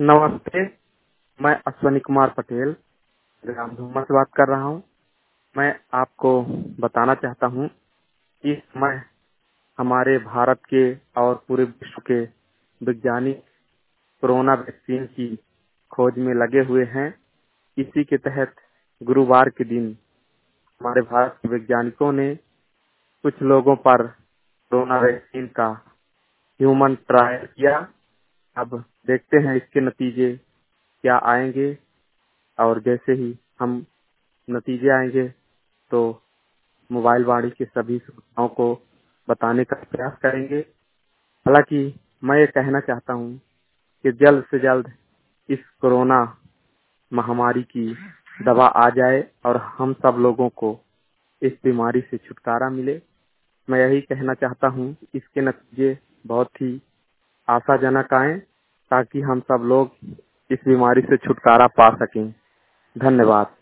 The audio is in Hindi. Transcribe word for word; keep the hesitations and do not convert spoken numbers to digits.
नमस्ते, मैं अश्विनी कुमार पटेल ग्राम धूमा से बात कर रहा हूँ। मैं आपको बताना चाहता हूँ कि इस समय हमारे भारत के और पूरे विश्व के वैज्ञानिक कोरोना वैक्सीन की खोज में लगे हुए हैं। इसी के तहत गुरुवार के दिन हमारे भारत के वैज्ञानिकों ने कुछ लोगों पर कोरोना वैक्सीन का ह्यूमन ट्रायल किया। अब देखते हैं इसके नतीजे क्या आएंगे, और जैसे ही हम नतीजे आएंगे तो मोबाइल वाणी के सभी सूचनाओं को बताने का प्रयास करेंगे। हालांकि मैं ये कहना चाहता हूँ कि जल्द से जल्द इस कोरोना महामारी की दवा आ जाए और हम सब लोगों को इस बीमारी से छुटकारा मिले। मैं यही कहना चाहता हूँ, इसके नतीजे बहुत ही आशाजनक आए ताकि हम सब लोग इस बीमारी से छुटकारा पा सकें। धन्यवाद।